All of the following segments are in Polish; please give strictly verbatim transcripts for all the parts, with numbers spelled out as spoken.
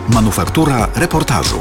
Manufaktura reportażu.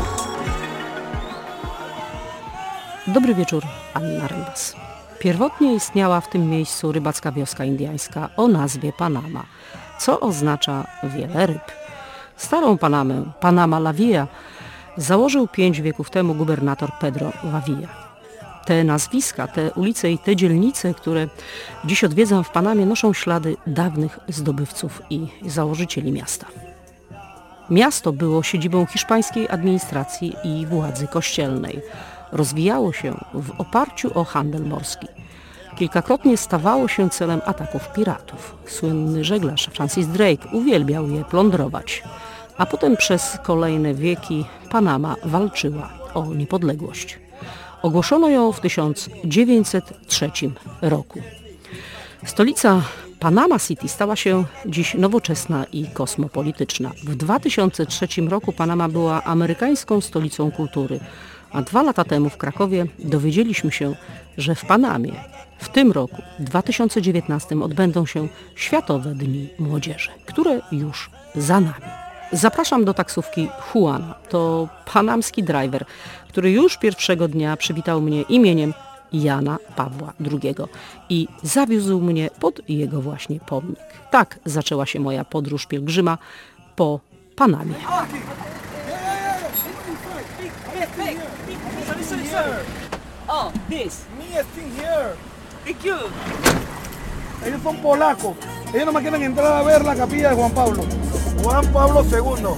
Dobry wieczór, Anna Rybas. Pierwotnie istniała w tym miejscu rybacka wioska indyjska o nazwie Panama, co oznacza wiele ryb. Starą Panamę, Panama la Villa, założył pięć wieków temu gubernator Pedro Vavilla. Te nazwiska, te ulice i te dzielnice, które dziś odwiedzam w Panamie, noszą ślady dawnych zdobywców i założycieli miasta. Miasto było siedzibą hiszpańskiej administracji i władzy kościelnej. Rozwijało się w oparciu o handel morski. Kilkakrotnie stawało się celem ataków piratów. Słynny żeglarz Francis Drake uwielbiał je plądrować. A potem przez kolejne wieki Panama walczyła o niepodległość. Ogłoszono ją w tysiąc dziewięćset trzecim roku. Stolica Panama City stała się dziś nowoczesna i kosmopolityczna. W dwa tysiące trzecim roku Panama była amerykańską stolicą kultury, a dwa lata temu w Krakowie dowiedzieliśmy się, że w Panamie w tym roku, dwa tysiące dziewiętnastym, odbędą się Światowe Dni Młodzieży, które już za nami. Zapraszam do taksówki Juana. To panamski driver, który już pierwszego dnia przywitał mnie imieniem Jana Pawła drugiego i zawiózł mnie pod jego właśnie pomnik. Tak zaczęła się moja podróż pielgrzyma po Panamie. Oh, this. Me thing here. Thank you. Ellos son polacos. Ellos no me quieren entrar a ver la capilla de Juan Pablo. Juan Pablo segundo.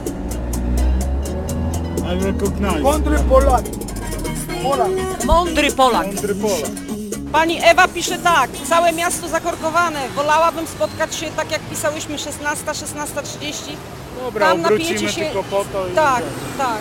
I recognize. Country Polak. Polak. Mądry Polak. Mądry Polak. Pani Ewa pisze tak. Całe miasto zakorkowane. Wolałabym spotkać się tak jak pisałyśmy szesnasta, szesnasta trzydzieści. Dobra, Tam obrócimy napijecie się... tylko po to i... Tak, tak.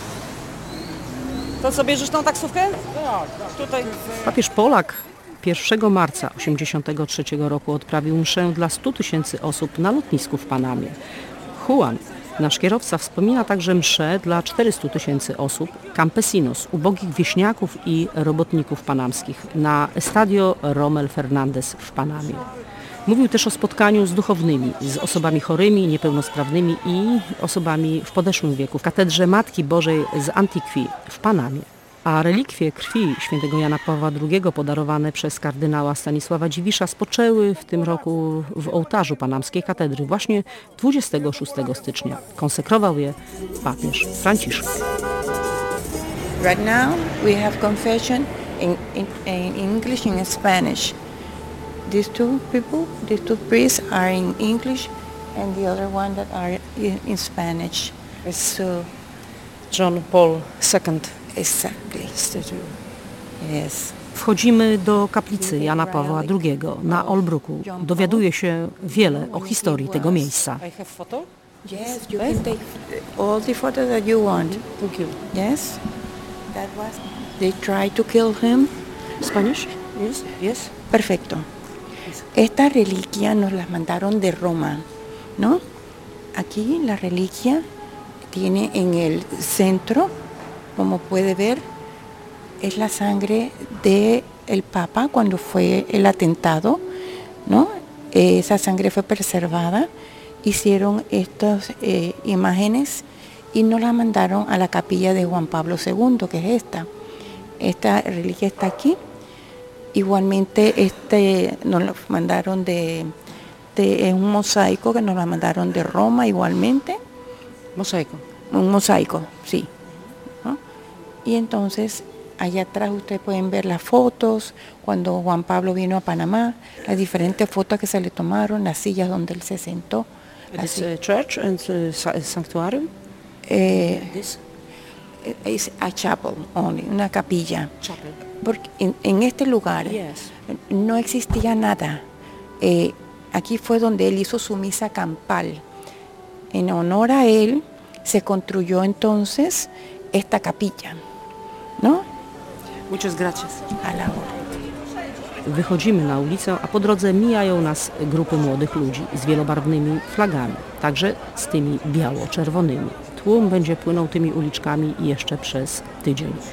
To co, bierzesz tą taksówkę? Tak, tak. Tutaj. Papież Polak pierwszego marca osiemdziesiątego trzeciego roku odprawił mszę dla stu tysięcy osób na lotnisku w Panamie. Juan, nasz kierowca, wspomina także mszę dla czterystu tysięcy osób, campesinos, ubogich wieśniaków i robotników panamskich na Estadio Rommel Fernández w Panamie. Mówił też o spotkaniu z duchownymi, z osobami chorymi, niepełnosprawnymi i osobami w podeszłym wieku w katedrze Matki Bożej z Antiquí w Panamie. A relikwie krwi świętego Jana Pawła drugiego podarowane przez kardynała Stanisława Dziwisza spoczęły w tym roku w ołtarzu panamskiej katedry właśnie dwudziestego szóstego stycznia. Konsekrował je papież Franciszek. Right now we have confession in, in, in English and in Spanish. These two people, these two priests are in English and the other one that are in, in Spanish. So John Paul second. Exactly. Yes. Wchodzimy do kaplicy Jana Pawła drugiego na Olbruku. Dowiaduje się wiele o historii tego miejsca. I have photo? Yes, you can take all the photos that you want. Thank you. Yes. That was. They tried to kill him. Spanish? Yes. Yes. Perfecto. Esta reliquia nos las mandaron de Roma, ¿no? Aquí la reliquia tiene en el centro, como puede ver, es la sangre de el Papa cuando fue el atentado, ¿no? Eh, esa sangre fue preservada, hicieron estas eh, imágenes y nos las mandaron a la capilla de Juan Pablo segundo, que es esta. Esta reliquia está aquí. Igualmente este nos lo mandaron de, de es un mosaico que nos lo mandaron de Roma igualmente. Mosaico. Un mosaico, sí. ¿No? Y entonces allá atrás ustedes pueden ver las fotos cuando Juan Pablo vino a Panamá, las diferentes fotos que se le tomaron, las sillas donde él se sentó. This uh, church and uh, sanctuarium. Eh, This es a chapel only, una capilla. chapel. Porque en, en este lugar Yes. no existía nada. Eh, aquí fue donde él hizo su misa campal. En honor a él se construyó entonces esta capilla, ¿no? Muchas gracias. A la hora. Wychodzimy na ulicę, a po drodze mijają nas grupy młodych ludzi z wielobarwnymi flagami, także z tymi biało-czerwonymi. Tłum będzie płynął tymi uliczkami jeszcze przez tydzień.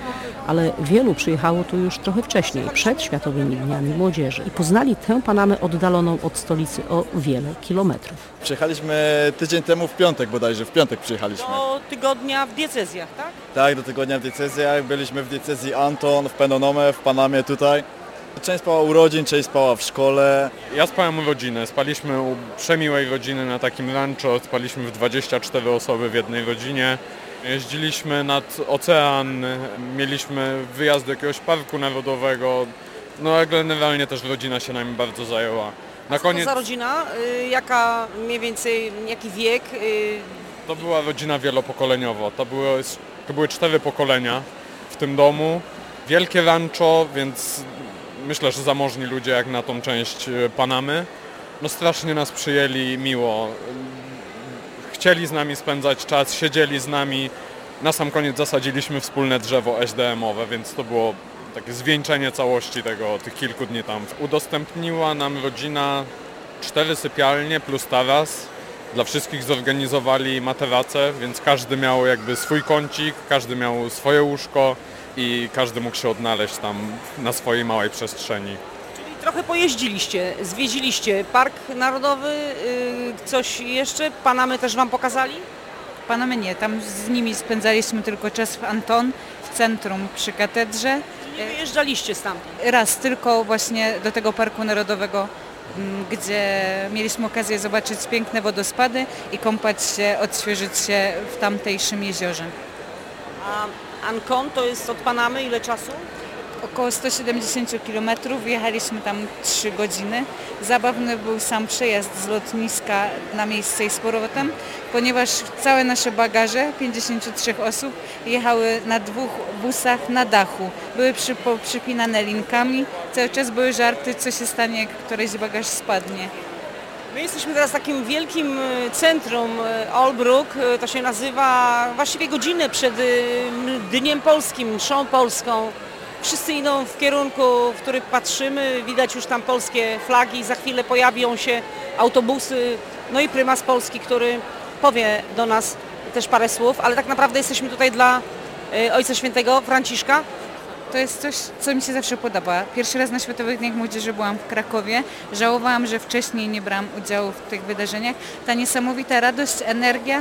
ale wielu przyjechało tu już trochę wcześniej, przed Światowymi Dniami Młodzieży i poznali tę Panamę oddaloną od stolicy o wiele kilometrów. Przyjechaliśmy tydzień temu w piątek bodajże, w piątek przyjechaliśmy. Do tygodnia w diecezjach, tak? Tak, do tygodnia w diecezjach. Byliśmy w diecezji Anton, w Penonomé, w Panamie tutaj. Część spała u rodzin, część spała w szkole. Ja spałem u rodziny, spaliśmy u przemiłej rodziny na takim rancho, spaliśmy w dwadzieścia cztery osoby w jednej rodzinie. Jeździliśmy nad ocean, mieliśmy wyjazd do jakiegoś parku narodowego, no ale generalnie też rodzina się nami bardzo zajęła. Na Co koniec to za rodzina? Y, Jaka mniej więcej, jaki wiek? Y, to była rodzina wielopokoleniowa, to były, to były cztery pokolenia w tym domu. Wielkie rancho, więc myślę, że zamożni ludzie jak na tą część Panamy. No strasznie nas przyjęli miło. Chcieli z nami spędzać czas, siedzieli z nami. Na sam koniec zasadziliśmy wspólne drzewo S D M-owe, więc to było takie zwieńczenie całości tego, tych kilku dni tam. Udostępniła nam rodzina cztery sypialnie plus taras. Dla wszystkich zorganizowali materace, więc każdy miał jakby swój kącik, każdy miał swoje łóżko i każdy mógł się odnaleźć tam na swojej małej przestrzeni. czyli trochę pojeździliście, zwiedziliście Park Narodowy, y, coś jeszcze? Panamy też Wam pokazali? Panamy nie, tam z nimi spędzaliśmy tylko czas w Anton, w centrum przy katedrze. Czyli wyjeżdżaliście stamtąd? Raz tylko właśnie do tego Parku Narodowego, m, gdzie mieliśmy okazję zobaczyć piękne wodospady i kąpać się, odświeżyć się w tamtejszym jeziorze. A Ancon to jest od Panamy ile czasu? Około sto siedemdziesiąt kilometrów, jechaliśmy tam trzy godziny. Zabawny był sam przejazd z lotniska na miejsce i z powrotem, ponieważ całe nasze bagaże, pięćdziesiąt trzy osób, jechały na dwóch busach na dachu. Były przy, przypinane linkami, cały czas były żarty, co się stanie, jak któryś bagaż spadnie. My jesteśmy teraz w takim wielkim y, centrum y, Allbrook, y, to się nazywa właściwie godzinę przed y, Dniem Polskim, mszą polską. Wszyscy idą w kierunku, w który patrzymy, widać już tam polskie flagi, za chwilę pojawią się autobusy, no i prymas Polski, który powie do nas też parę słów, ale tak naprawdę jesteśmy tutaj dla y, Ojca Świętego Franciszka. To jest coś, co mi się zawsze podoba. Pierwszy raz na Światowych Dniach Młodzieży byłam w Krakowie. Żałowałam, że wcześniej nie brałam udziału w tych wydarzeniach. Ta niesamowita radość, energia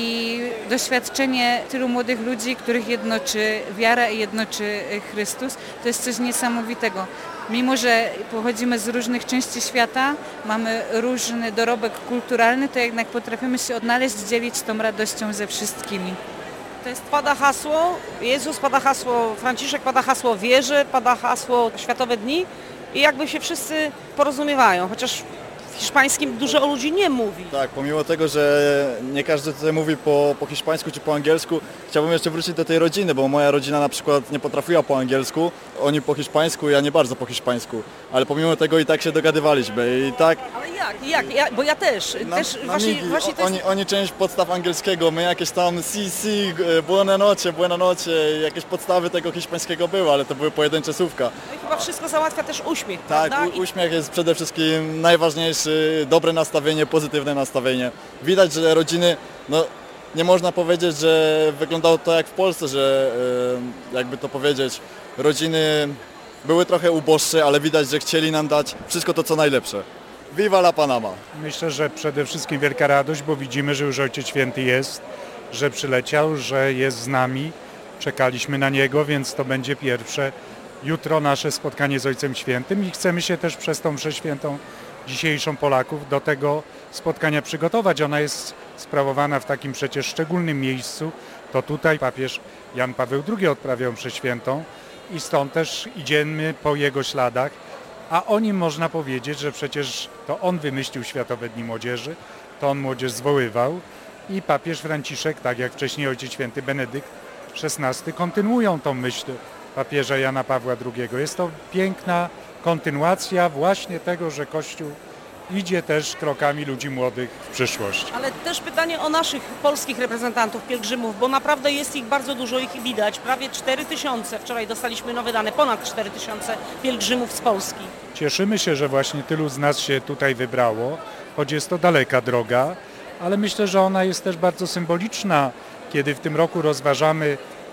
i doświadczenie tylu młodych ludzi, których jednoczy wiara i jednoczy Chrystus, to jest coś niesamowitego. Mimo że pochodzimy z różnych części świata, mamy różny dorobek kulturalny, to jednak potrafimy się odnaleźć, dzielić tą radością ze wszystkimi. To jest, pada hasło, Jezus pada hasło, Franciszek pada hasło wierzy, pada hasło Światowe Dni i jakby się wszyscy porozumiewają, chociaż w hiszpańskim dużo ludzi nie mówi. Tak, pomimo tego, że nie każdy tutaj mówi po, po hiszpańsku czy po angielsku, chciałbym jeszcze wrócić do tej rodziny, bo moja rodzina na przykład nie potrafiła po angielsku, oni po hiszpańsku, ja nie bardzo po hiszpańsku, ale pomimo tego i tak się dogadywaliśmy i tak... Ale jak, jak, ja, bo ja też, Na, też na właśnie, migi. właśnie to jest... oni, oni część podstaw angielskiego, my jakieś tam si, si, buona noche, buena noche, jakieś podstawy tego hiszpańskiego były, ale to były pojedyncze słówka. No i chyba wszystko załatwia też uśmiech, Tak, prawda? u, uśmiech jest przede wszystkim najważniejszy, dobre nastawienie, pozytywne nastawienie. Widać, że rodziny, no nie można powiedzieć, że wyglądało to jak w Polsce, że e, jakby to powiedzieć, rodziny były trochę uboższe, ale widać, że chcieli nam dać wszystko to, co najlepsze. Viva la Panama! Myślę, że przede wszystkim wielka radość, bo widzimy, że już Ojciec Święty jest, że przyleciał, że jest z nami. Czekaliśmy na Niego, więc to będzie pierwsze jutro nasze spotkanie z Ojcem Świętym i chcemy się też przez tą mszę świętą dzisiejszą Polaków do tego spotkania przygotować. Ona jest sprawowana w takim przecież szczególnym miejscu. To tutaj papież Jan Paweł drugi odprawiał mszę świętą i stąd też idziemy po jego śladach. A o nim można powiedzieć, że przecież to on wymyślił Światowe Dni Młodzieży, to on młodzież zwoływał i papież Franciszek, tak jak wcześniej Ojciec Święty Benedykt szesnasty, kontynuują tą myśl papieża Jana Pawła drugiego. Jest to piękna kontynuacja właśnie tego, że Kościół idzie też krokami ludzi młodych w przyszłość. Ale też pytanie o naszych polskich reprezentantów, pielgrzymów, bo naprawdę jest ich bardzo dużo, ich widać. Prawie cztery tysiące, wczoraj dostaliśmy nowe dane, ponad cztery tysiące pielgrzymów z Polski. Cieszymy się, że właśnie tylu z nas się tutaj wybrało, choć jest to daleka droga, ale myślę, że ona jest też bardzo symboliczna, kiedy w tym roku rozważamy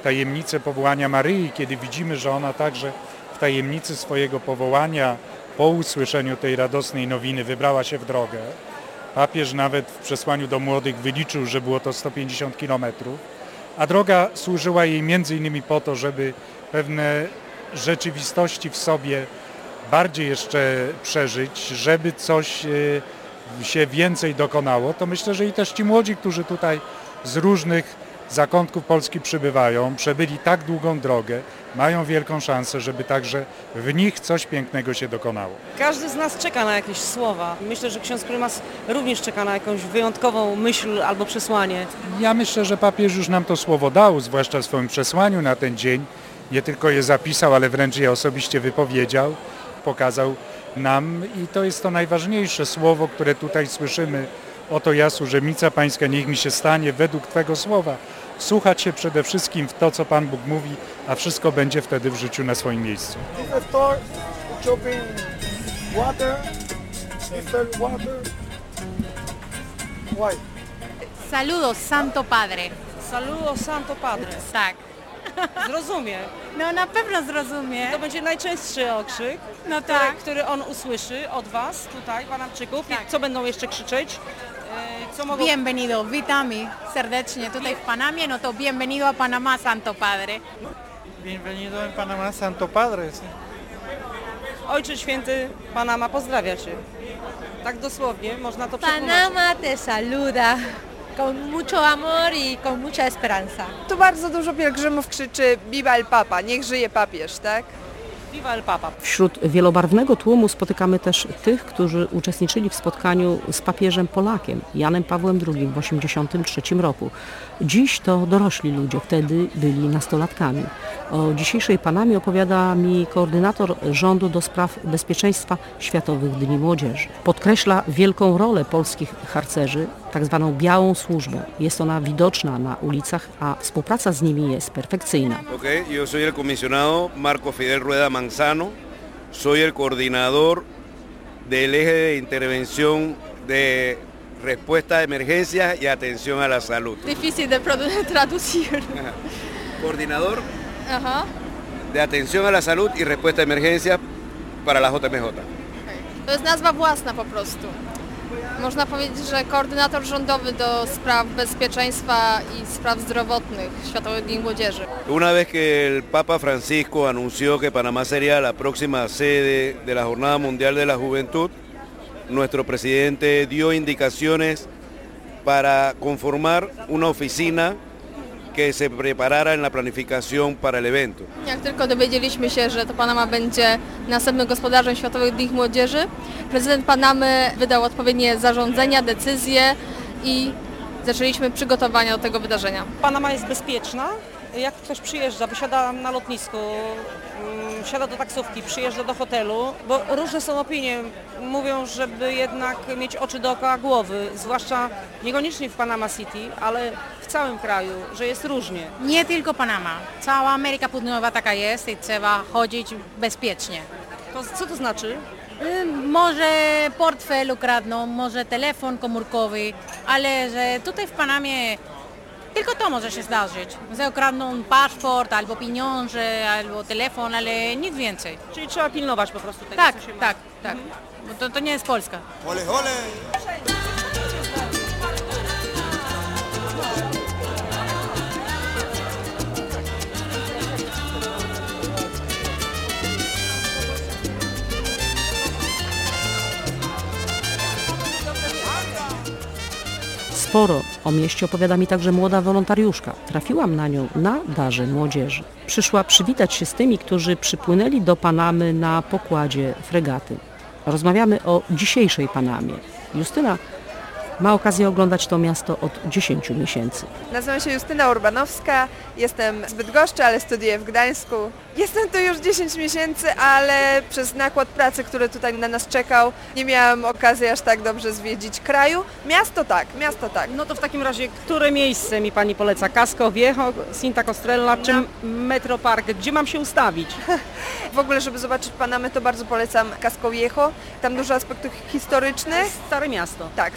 tajemnicę powołania Maryi, kiedy widzimy, że ona także w tajemnicy swojego powołania po usłyszeniu tej radosnej nowiny wybrała się w drogę. Papież nawet w przesłaniu do młodych wyliczył, że było to sto pięćdziesiąt kilometrów, a droga służyła jej między innymi po to, żeby pewne rzeczywistości w sobie bardziej jeszcze przeżyć, żeby coś się więcej dokonało. To myślę, że i też ci młodzi, którzy tutaj z różnych zakątków Polski przybywają, przebyli tak długą drogę, mają wielką szansę, żeby także w nich coś pięknego się dokonało. Każdy z nas czeka na jakieś słowa. Myślę, że ksiądz prymas również czeka na jakąś wyjątkową myśl albo przesłanie. Ja myślę, że papież już nam to słowo dał, zwłaszcza w swoim przesłaniu na ten dzień. Nie tylko je zapisał, ale wręcz je osobiście wypowiedział, pokazał nam i to jest to najważniejsze słowo, które tutaj słyszymy. Oto ja, służebnica Pańska, niech mi się stanie według Twego słowa. Słuchać się przede wszystkim w to, co Pan Bóg mówi, a wszystko będzie wtedy w życiu na swoim miejscu. Saludos, Santo Padre. Saludos, Santo Padre. Tak. Zrozumie. No na pewno zrozumie. To będzie najczęstszy okrzyk, no który, tak. który on usłyszy od Was tutaj, Panamczyków. Tak. Co będą jeszcze krzyczeć? Co mogą... Bienvenido, witamy serdecznie tutaj w Panamie, no to bienvenido a Panamá, Santo Padre. Bienvenido en Panamá, Santo Padre. Ojcze Święty, Panama pozdrawia Cię. Tak dosłownie można to przetłumaczyć. Panama te saluda. Con mucho amor y con mucha esperanza. Tu bardzo dużo pielgrzymów krzyczy Viva el Papa, niech żyje papież, tak? Viva el Papa. Wśród wielobarwnego tłumu spotykamy też tych, którzy uczestniczyli w spotkaniu z papieżem Polakiem, Janem Pawłem drugim w osiemdziesiątym trzecim roku. Dziś to dorośli ludzie, wtedy byli nastolatkami. O dzisiejszej Panamie opowiada mi koordynator rządu do spraw bezpieczeństwa Światowych Dni Młodzieży. Podkreśla wielką rolę polskich harcerzy, tak zwaną białą służbę. Jest ona widoczna na ulicach, a współpraca z nimi jest perfekcyjna. Okay, yo soy el comisionado Marco Fidel Rueda Manzano, soy el coordinador del eje de intervención de respuesta a emergencias y atención a la salud. Difícil de traducir. Coordinador Ajá. de atención a la salud y respuesta a emergencias para la J M J. To jest nazwa własna po prostu. Można powiedzieć, że koordynator rządowy do spraw bezpieczeństwa i spraw zdrowotnych Światowych Dni Młodzieży. Una vez que el Papa Francisco anunció que Panamá sería la próxima sede de la Jornada Mundial de la Juventud, nuestro presidente dio indicaciones para conformar una oficina que se preparara en la planificación para el evento. Jak tylko dowiedzieliśmy się, że to Panama będzie następnym gospodarzem Światowych Dni Młodzieży, prezydent Panamy wydał odpowiednie zarządzenia, decyzje i zaczęliśmy przygotowania do tego wydarzenia. Panama jest bezpieczna. Jak ktoś przyjeżdża, wysiada na lotnisku, siada do taksówki, przyjeżdża do hotelu, bo różne są opinie. Mówią, żeby jednak mieć oczy dookoła głowy, zwłaszcza niekoniecznie w Panama City, ale w całym kraju, że jest różnie. Nie tylko Panama. Cała Ameryka Południowa taka jest i trzeba chodzić bezpiecznie. To, co to znaczy? Może portfel ukradną, może telefon komórkowy, ale że tutaj w Panamie tylko to może się zdarzyć. Że ukradną paszport, albo pieniądze, albo telefon, ale nic więcej. Czyli trzeba pilnować po prostu tego, tak, co się ma. Tak, tak, mhm. Bo to, to nie jest Polska. Ole, ole. Sporo o mieście opowiada mi także młoda wolontariuszka. Trafiłam na nią na Darze Młodzieży. Przyszła przywitać się z tymi, którzy przypłynęli do Panamy na pokładzie fregaty. Rozmawiamy o dzisiejszej Panamie. Justyna ma okazję oglądać to miasto od dziesięciu miesięcy. Nazywam się Justyna Urbanowska, jestem z Bydgoszczy, ale studiuję w Gdańsku. Jestem tu już dziesięć miesięcy, ale przez nakład pracy, który tutaj na nas czekał, nie miałam okazji aż tak dobrze zwiedzić kraju. Miasto tak, miasto tak. No to w takim razie, które miejsce mi Pani poleca? Casco Viejo, Cinta Costrella czy no. Metro Park? Gdzie mam się ustawić? W ogóle, żeby zobaczyć Panamę, to bardzo polecam Casco Viejo. Tam dużo aspektów historycznych. Stare miasto. Tak, stare miasto.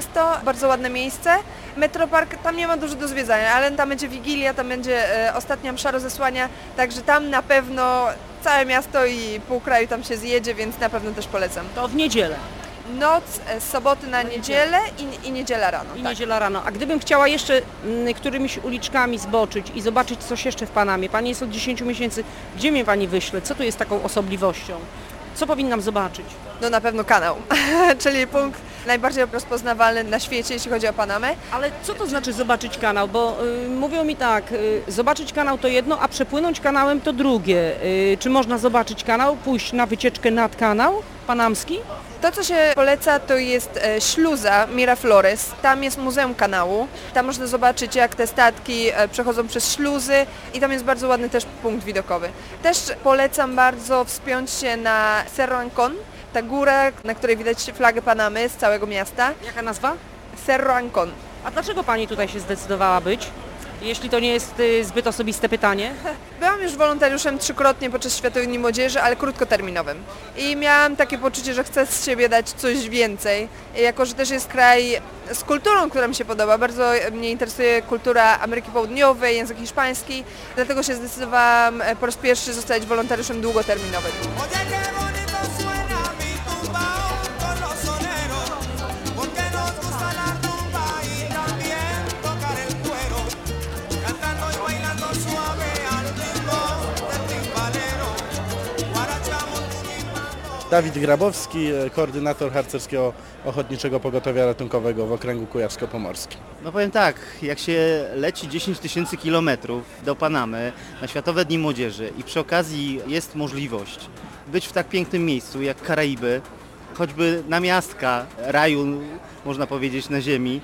miasto, bardzo ładne miejsce. Metropark, tam nie ma dużo do zwiedzania, ale tam będzie Wigilia, tam będzie e, ostatnia msza rozesłania, także tam na pewno całe miasto i pół kraju tam się zjedzie, więc na pewno też polecam. To w niedzielę. Noc z soboty na niedzielę i, i niedziela rano. I tak. niedziela rano. A gdybym chciała jeszcze mm, którymiś uliczkami zboczyć i zobaczyć coś jeszcze w Panamie, Pani jest od dziesięciu miesięcy, gdzie mnie Pani wyśle? Co tu jest taką osobliwością? Co powinnam zobaczyć? No na pewno kanał, czyli punkt najbardziej rozpoznawalny na świecie, jeśli chodzi o Panamę. Ale co to znaczy zobaczyć kanał? Bo y, mówią mi tak, y, zobaczyć kanał to jedno, a przepłynąć kanałem to drugie. Y, czy można zobaczyć kanał, pójść na wycieczkę nad kanał panamski? To, co się poleca, to jest e, śluza Miraflores. Tam jest Muzeum Kanału. Tam można zobaczyć, jak te statki e, przechodzą przez śluzy i tam jest bardzo ładny też punkt widokowy. Też polecam bardzo wspiąć się na Cerro Ancón, ta góra, na której widać flagę Panamy z całego miasta. Jaka nazwa? Cerro Ancón. A dlaczego Pani tutaj się zdecydowała być? Jeśli to nie jest y, zbyt osobiste pytanie. Byłam już wolontariuszem trzykrotnie podczas Światowych Dni Młodzieży, ale krótkoterminowym. I miałam takie poczucie, że chcę z siebie dać coś więcej. I jako, że też jest kraj z kulturą, która mi się podoba, bardzo mnie interesuje kultura Ameryki Południowej, język hiszpański, dlatego się zdecydowałam po raz pierwszy zostać wolontariuszem długoterminowym. Dawid Grabowski, koordynator Harcerskiego Ochotniczego Pogotowia Ratunkowego w okręgu kujawsko-pomorskim. No powiem tak, jak się leci dziesięć tysięcy kilometrów do Panamy na Światowe Dni Młodzieży i przy okazji jest możliwość być w tak pięknym miejscu jak Karaiby, choćby namiastka raju, można powiedzieć, na ziemi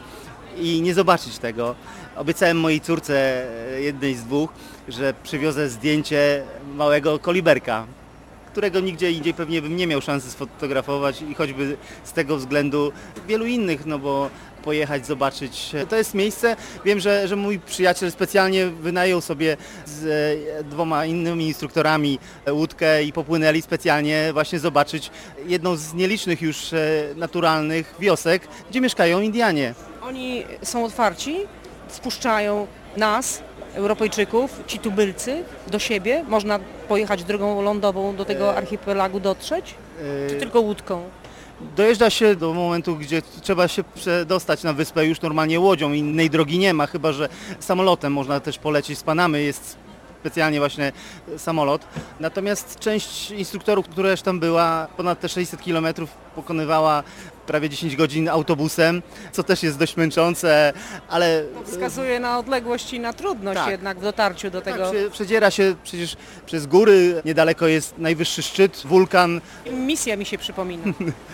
i nie zobaczyć tego. Obiecałem mojej córce, jednej z dwóch, że przywiozę zdjęcie małego koliberka, którego nigdzie indziej pewnie bym nie miał szansy sfotografować i choćby z tego względu wielu innych, no bo pojechać, zobaczyć. To jest miejsce, wiem, że, że mój przyjaciel specjalnie wynajął sobie z dwoma innymi instruktorami łódkę i popłynęli specjalnie właśnie zobaczyć jedną z nielicznych już naturalnych wiosek, gdzie mieszkają Indianie. Oni są otwarci, wpuszczają nas, Europejczyków, ci tubylcy, do siebie? Można pojechać drogą lądową do tego archipelagu dotrzeć? Czy tylko łódką? Dojeżdża się do momentu, gdzie trzeba się przedostać na wyspę już normalnie łodzią, innej drogi nie ma, chyba że samolotem można też polecieć z Panamy, jest specjalnie właśnie samolot. Natomiast część instruktorów, która też tam była, ponad te sześćset kilometrów pokonywała prawie dziesięć godzin autobusem, co też jest dość męczące, ale... To wskazuje na odległość i na trudność tak. jednak w dotarciu do tego. Tak, przedziera się przecież przez góry, niedaleko jest najwyższy szczyt, wulkan. Misja mi się przypomina.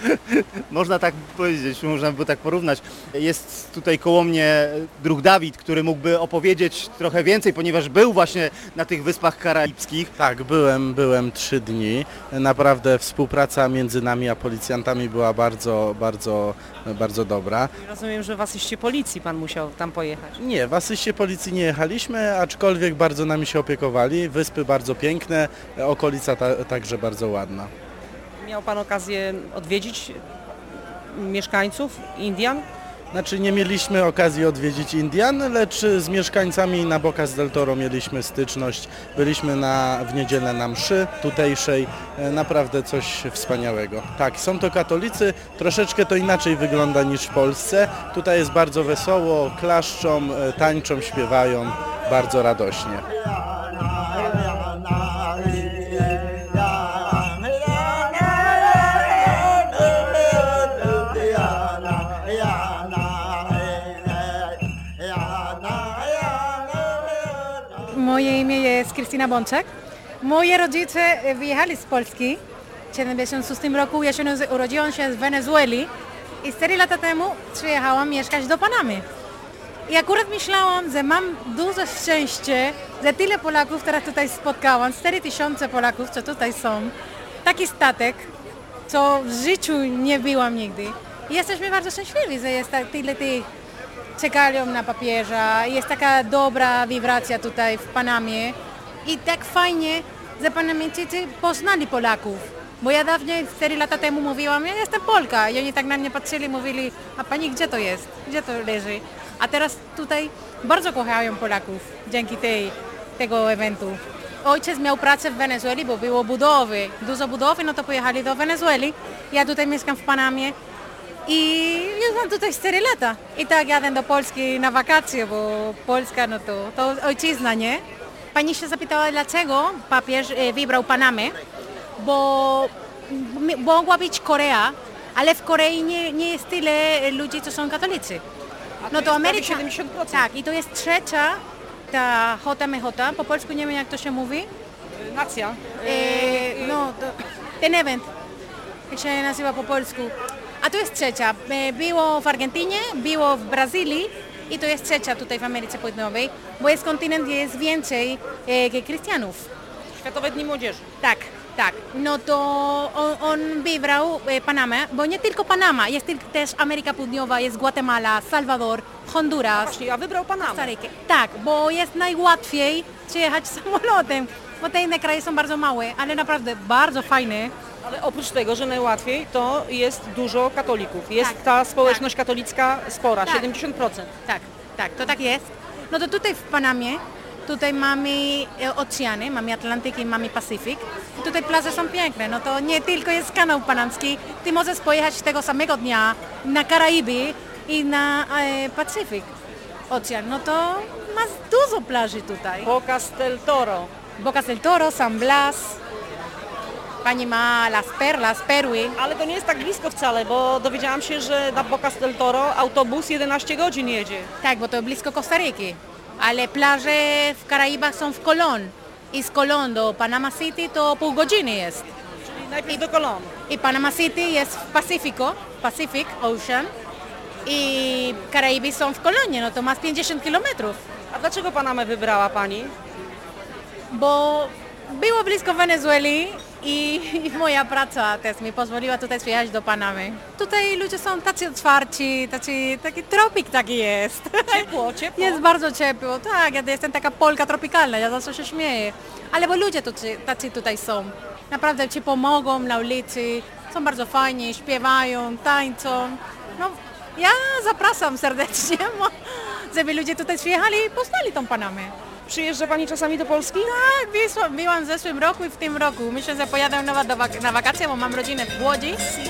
Można tak powiedzieć, można by tak porównać. Jest tutaj koło mnie druh Dawid, który mógłby opowiedzieć trochę więcej, ponieważ był właśnie na tych Wyspach Karaibskich. Tak, byłem, byłem trzy dni. Naprawdę współpraca między nami a policjantami była bardzo, bardzo, bardzo dobra. Rozumiem, że w asyście policji pan musiał tam pojechać. Nie, w asyście policji nie jechaliśmy, aczkolwiek bardzo nami się opiekowali. Wyspy bardzo piękne, okolica ta, także bardzo ładna. Miał pan okazję odwiedzić mieszkańców Indian? Znaczy nie mieliśmy okazji odwiedzić Indian, lecz z mieszkańcami na Bocas del Toro mieliśmy styczność. Byliśmy na, w niedzielę na mszy tutejszej, naprawdę coś wspaniałego. Tak, są to katolicy, troszeczkę to inaczej wygląda niż w Polsce. Tutaj jest bardzo wesoło, klaszczą, tańczą, śpiewają, bardzo radośnie. Moje imię jest Krystyna Bączak. Moje rodzice wyjechali z Polski w siedemdziesiątym szóstym roku. Ja się urodziłam się z Wenezueli i cztery lata temu przyjechałam mieszkać do Panamy. I akurat myślałam, że mam duże szczęście, że tyle Polaków, które tutaj spotkałam, cztery tysiące Polaków, co tutaj są, taki statek, co w życiu nie byłam nigdy. I jesteśmy bardzo szczęśliwi, że jest tyle tych czekają na papieża, jest taka dobra wibracja tutaj w Panamie i tak fajnie, że Panamejczycy poznali Polaków, Bo ja dawniej, cztery lata temu mówiłam, ja jestem Polka i oni tak na mnie patrzyli i mówili, a pani gdzie to jest, gdzie to leży? A teraz tutaj bardzo kochają Polaków dzięki tej, tego eventu. Ojciec miał pracę w Wenezueli, bo było budowy, dużo budowy, no to pojechali do Wenezueli. Ja tutaj mieszkam w Panamie i już mam tutaj cztery lata. I tak jadę do Polski na wakacje, bo Polska no to, to ojczyzna, nie? Pani się zapytała, dlaczego papież wybrał Panamę, bo mogła być Korea, ale w Korei nie, nie jest tyle ludzi, co są katolicy. No to Ameryka, siedemdziesiąt procent. Tak, i to jest trzecia ta J M J, po polsku nie wiem jak to się mówi. Nacja. E, no, to, ten event, jak się nazywa po polsku. A to jest trzecia. Było w Argentynie, było w Brazylii i to jest trzecia tutaj w Ameryce Południowej, bo jest kontynent, gdzie jest więcej e, chrześcijanów. Światowe Dni Młodzieży. Tak, tak. No to on, on wybrał e, Panamę, bo nie tylko Panama, jest też Ameryka Południowa, jest Guatemala, Salwador, Honduras. Właśnie, a wybrał Panamę. Tak, bo jest najłatwiej przyjechać samolotem, bo te inne kraje są bardzo małe, ale naprawdę bardzo fajne. Ale oprócz tego, że najłatwiej, to jest dużo katolików. Jest Tak, ta społeczność katolicka spora, Tak. siedemdziesiąt procent. Tak, tak, to tak jest. No to tutaj w Panamie, tutaj mamy e, oceany, mamy Atlantyk i mamy Pacyfik. I tutaj plaże są piękne, no to nie tylko jest kanał panamski, ty możesz pojechać tego samego dnia na Karaiby i na e, Pacyfik, ocean. No to masz dużo plaży tutaj. Bocas del Toro. Bocas del Toro, San Blas. Pani ma Las Perlas, Perły. Ale to nie jest tak blisko wcale, bo dowiedziałam się, że na Bocas del Toro autobus jedenaście godzin jedzie. Tak, bo to blisko Kostaryki. Ale plaże w Karaibach są w Colón. I z Colón do Panama City to pół godziny jest. Czyli najpierw do Colón. I Panama City jest w Pacyfico, Pacific Ocean. I Karaiby są w Kolonie, no to ma pięćdziesiąt kilometrów. A dlaczego Panamę wybrała pani? Bo było blisko Wenezueli i, i moja praca też mi pozwoliła tutaj przyjechać do Panamy. Tutaj ludzie są tacy otwarci, tacy, taki tropik taki jest. Ciepło, ciepło. Jest bardzo ciepło, tak, ja jestem taka Polka tropikalna, ja zawsze się śmieję. Ale bo ludzie tacy, tacy tutaj są. Naprawdę ci pomogą na ulicy, są bardzo fajni, śpiewają, tańczą. No, ja zapraszam serdecznie, żeby ludzie tutaj przyjechali i poznali tą Panamę. Przyjeżdża pani czasami do Polski? Tak, byłam w zeszłym roku i w tym roku. Myślę, że pojadę nawet do wak- na wakacje, bo mam rodzinę w Łodzi.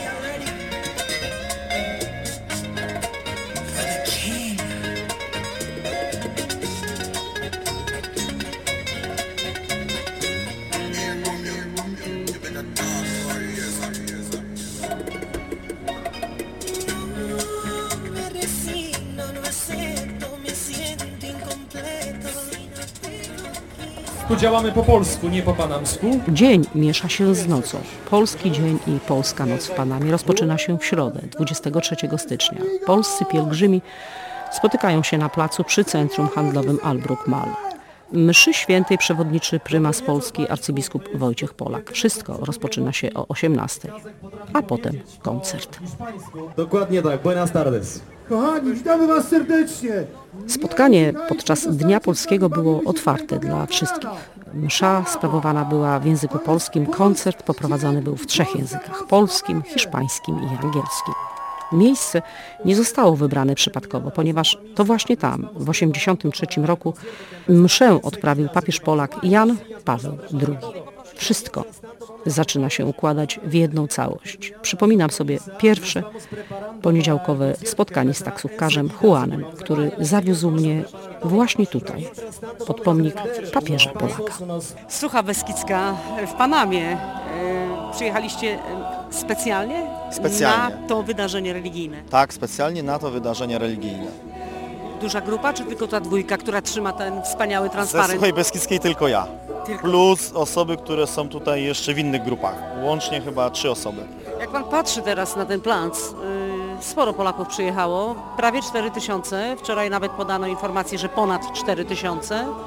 Tu działamy po polsku, nie po panamsku. Dzień miesza się z nocą. Polski dzień i polska noc w Panamie rozpoczyna się w środę, dwudziestego trzeciego stycznia. Polscy pielgrzymi spotykają się na placu przy centrum handlowym Albrook Mall. Mszy świętej przewodniczy prymas Polski arcybiskup Wojciech Polak. Wszystko rozpoczyna się o osiemnastej, a potem koncert. Dokładnie tak, buenas tardes. Kochani, witamy Was serdecznie. Spotkanie podczas Dnia Polskiego było otwarte dla wszystkich. Msza sprawowana była w języku polskim, koncert poprowadzony był w trzech językach: polskim, hiszpańskim i angielskim. Miejsce nie zostało wybrane przypadkowo, ponieważ to właśnie tam, w osiemdziesiątym trzecim roku, mszę odprawił papież Polak Jan Paweł drugi. Wszystko zaczyna się układać w jedną całość. Przypominam sobie pierwsze poniedziałkowe spotkanie z taksówkarzem Juanem, który zawiózł mnie właśnie tutaj, pod pomnik papieża Polaka. Sucha Beskidzka w Panamie. E, Przyjechaliście specjalnie, Specjalnie. na to wydarzenie religijne. Tak, specjalnie na to wydarzenie religijne. Duża grupa, czy tylko ta dwójka, która trzyma ten wspaniały Ze transparent? Suchej Beskidzkiej tylko ja. Tylko. Plus osoby, które są tutaj jeszcze w innych grupach. Łącznie chyba trzy osoby. Jak pan patrzy teraz na ten plac, y, sporo Polaków przyjechało, prawie cztery tysiące. Wczoraj nawet podano informację, że ponad cztery tysiące. Y,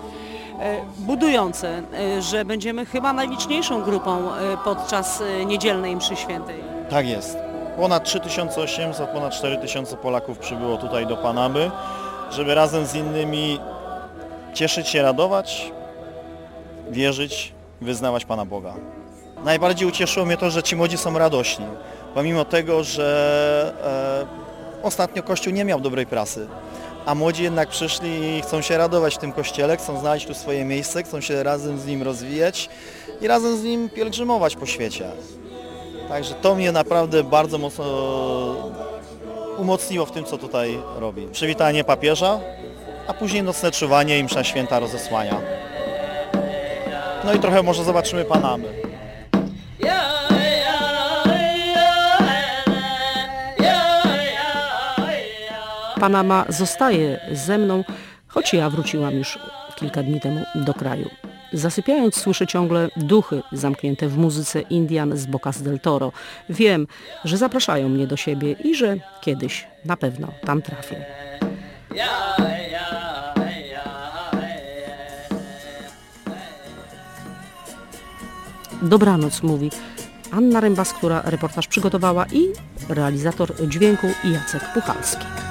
Budujące, y, że będziemy chyba najliczniejszą grupą y, podczas y, niedzielnej mszy świętej. Tak jest. Ponad trzy tysiące osiemset, ponad cztery tysiące Polaków przybyło tutaj do Panamy, żeby razem z innymi cieszyć się, radować, wierzyć, wyznawać Pana Boga. Najbardziej ucieszyło mnie to, że ci młodzi są radośni, pomimo tego, że e, ostatnio Kościół nie miał dobrej prasy, a młodzi jednak przyszli i chcą się radować w tym kościele, chcą znaleźć tu swoje miejsce, chcą się razem z nim rozwijać i razem z nim pielgrzymować po świecie. Także to mnie naprawdę bardzo mocno umocniło w tym, co tutaj robi. Przywitanie papieża, a później nocne czuwanie i msza święta rozesłania. No i trochę może zobaczymy Panamy. Panama zostaje ze mną, choć ja wróciłam już kilka dni temu do kraju. Zasypiając słyszę ciągle duchy zamknięte w muzyce Indian z Bocas del Toro. Wiem, że zapraszają mnie do siebie i że kiedyś na pewno tam trafię. Dobranoc, mówi Anna Rembas, która reportaż przygotowała, i realizator dźwięku Jacek Puchalski.